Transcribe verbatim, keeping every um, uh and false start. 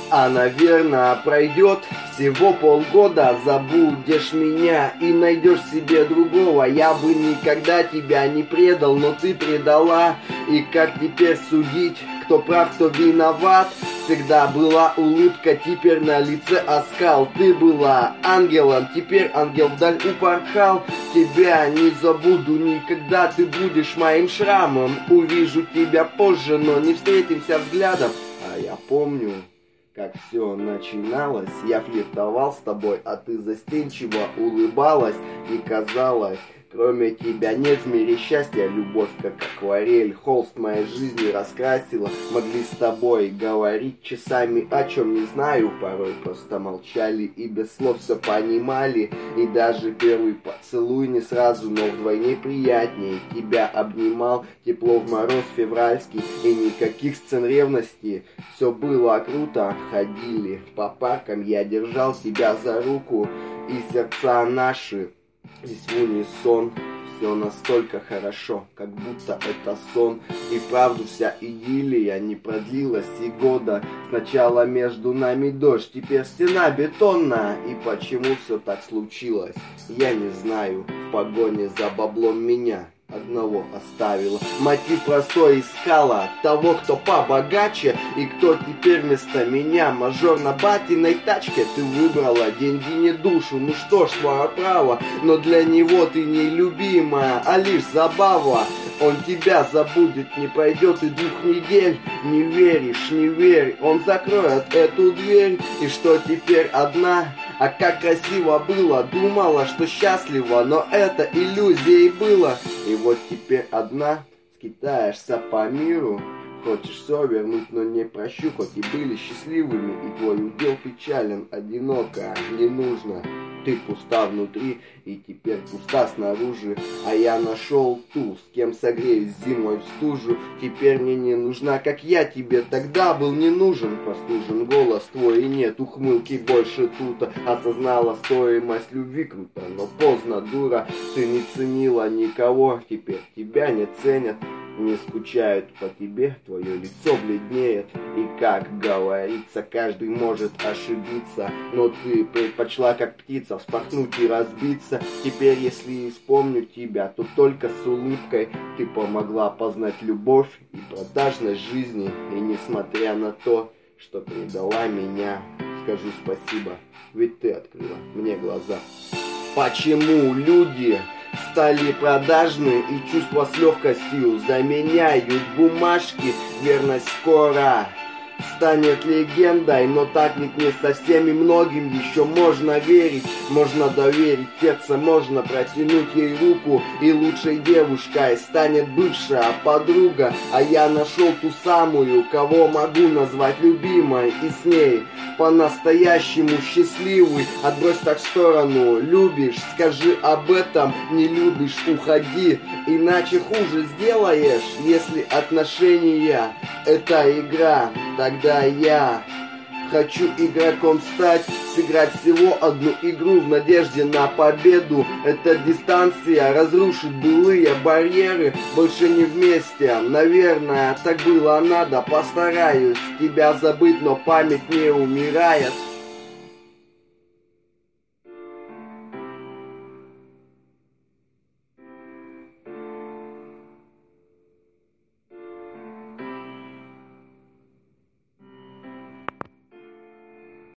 А, наверное, пройдет всего полгода, забудешь меня и найдешь себе другого. Я бы никогда тебя не предал, но ты предала. И как теперь судить, кто прав, кто виноват? Всегда была улыбка, теперь на лице оскал. Ты была ангелом, теперь ангел вдаль упорхал. Тебя не забуду никогда, ты будешь моим шрамом. Увижу тебя позже, но не встретимся взглядом. А я помню, как все начиналось. Я флиртовал с тобой, а ты застенчиво улыбалась. И казалось, кроме тебя нет в мире счастья. Любовь, как акварель, холст моей жизни раскрасила. Могли с тобой говорить часами, о чем не знаю. Порой просто молчали и без слов все понимали. И даже первый поцелуй не сразу, но вдвойне приятнее. Тебя обнимал тепло в мороз февральский. И никаких сцен ревности, все было круто. Ходили по паркам, я держал тебя за руку. И сердца наши здесь в унисон. Все настолько хорошо, как будто это сон. И вправду вся идиллия не продлилась и года. Сначала между нами дождь, теперь стена бетонная. И почему все так случилось, я не знаю. В погоне за баблом меня одного оставила. Мотив простой, искала того, кто побогаче. И кто теперь вместо меня? Мажор на батиной тачке. Ты выбрала деньги, не душу. Ну что ж, твое право. Но для него ты не любимая, а лишь забава. Он тебя забудет, не пройдет и двух недель. Не веришь, не верь, он закроет эту дверь. И что теперь одна? А как красиво было, думала, что счастлива, но это иллюзией было. И вот теперь одна, скитаешься по миру. Хочешь все вернуть, но не прощу, хоть и были счастливыми. И твой удел печален, одиноко, не нужно. Ты пуста внутри и теперь пуста снаружи. А я нашел ту, с кем согреюсь зимой в стужу. Теперь мне не нужна, как я тебе тогда был не нужен. Простужен голос твой и нет ухмылки больше тута. Осознала стоимость любви, круто, но поздно, дура. Ты не ценила никого, теперь тебя не ценят. Не скучают по тебе, твое лицо бледнеет. И как говорится, каждый может ошибиться. Но ты предпочла, как птица, вспорхнуть и разбиться. Теперь, если вспомню тебя, то только с улыбкой. Ты помогла познать любовь и продажность жизни. И несмотря на то, что предала меня, скажу спасибо, ведь ты открыла мне глаза. Почему люди стали продажны и чувства с легкостью заменяют бумажки? Верность скоро станет легендой, но так ведь не со всеми, многим еще можно верить. Можно доверить сердце, можно протянуть ей руку. И лучшей девушкой станет бывшая подруга. А я нашел ту самую, кого могу назвать любимой. И с ней по-настоящему счастливый. Отбрось так в сторону, любишь, скажи об этом. Не любишь, уходи, иначе хуже сделаешь. Если отношения — это игра, тогда я хочу игроком стать, сыграть всего одну игру в надежде на победу. Эта дистанция разрушит былые барьеры. Больше не вместе, наверное, так было надо. Постараюсь тебя забыть, но память не умирает.